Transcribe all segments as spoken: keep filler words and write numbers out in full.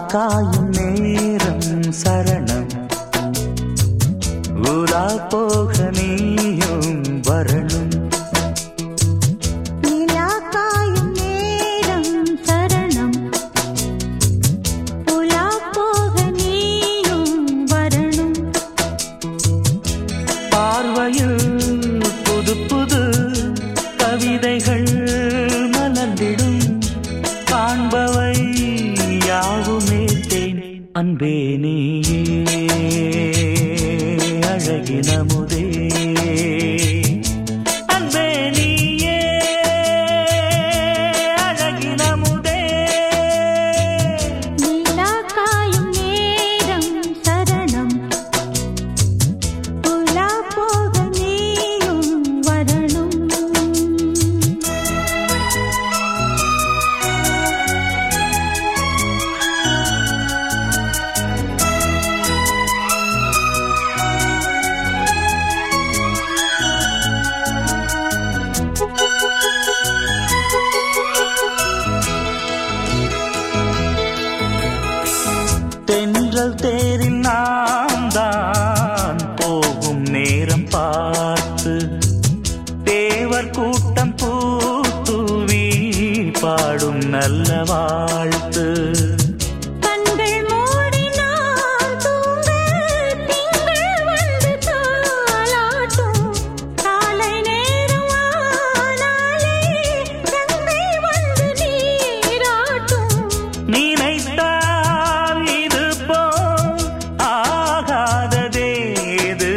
காயும் நேரம் சரணம் உலா போக நீயும் வரணும். நிலா காயும் நேரம் சரணம் உலா போக நீயும் வரணும். பார்வையில் புது புது கவிதைகள் மலர்ந்திடும். காண்பவை யாவுமே தேன். அன்பே நீயே அழகின முதே. அன்பே நீயே அழகின முதே. நிலா காயும் நேரம் சரணம் உலா போக நீயும் வரணும். தென்றல் தேரில் நாம் தான் போகும் நேரம் பார்த்து தேவர் கூட்டம் பூத்தூவி பாடும் நல்ல வாழ்த்து. கண்கள் மூடினால் தூங்க திங்கள் வந்து தாலாட்டும். காலை நேரம் ஆனாலே கங்கை வந்து நீராட்டும். நினைத்தால் இது போல் ஆகாததேது.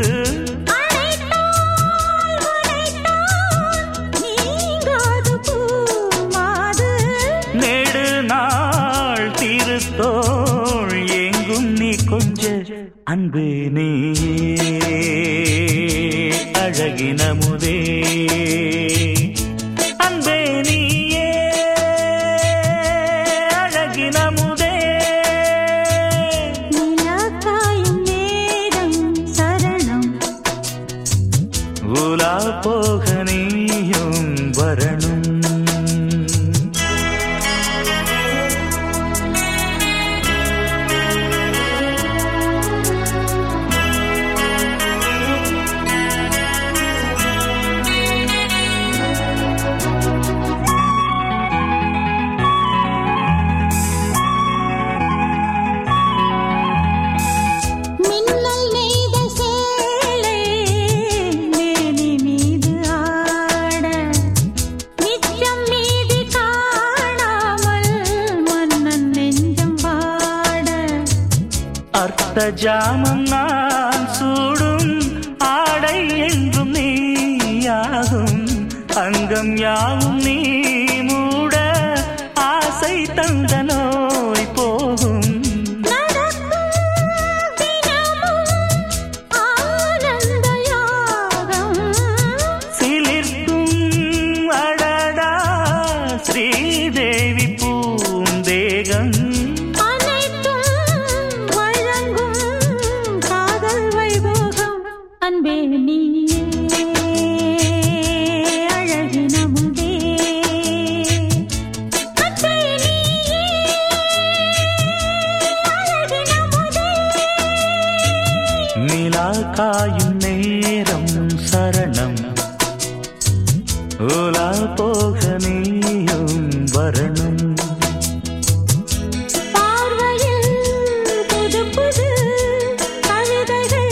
அழைத்தால் உரைத்தால் நீங்காது பூமாது. நெடு நாள் திருத்தோள் எங்கும் நீ கொஞ்ச. அன்பு நீயே அழகின முதே. அன்பே நீயே அழகின முதே. நிலா காயும் நேரம் சரணம் உலா போக நீயும் வரணும். மின்னல் நெய்த சேலை மேனி மீது ஆட. நிச்சம் மீதி காணாமல் மன்னன் நெஞ்சம் வாட. அர்த்த ஜாமம் நான் சூடும் ஆடை என்றும் நீயாகும். அங்கம் யாவும் நீ மூட ஆசை தந்த நோய் போகும். நடக்கும் தினமும் ஆனந்த யாகம். சிலிர்க்கும் அடடா ஸ்ரீதேவி பூந்தேகம். அனைத்தும் வழங்கும் காதல் வைபோகம். அன்பே நீயே அழகின முதே. அன்பே நீயே அழகின முதே. நிலா காயும் நேரம் சரணம் உலா போக நீயும் வரணும். பார்வையில் புது புது கவிதைகள்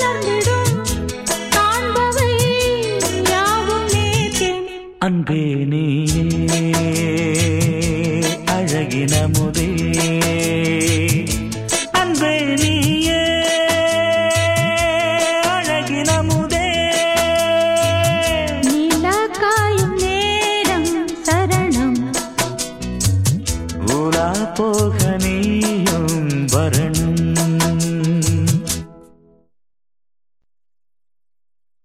மலர்ந்திடும். காண்பவை யாவும் நேர்த்தேன். அன்பே நீ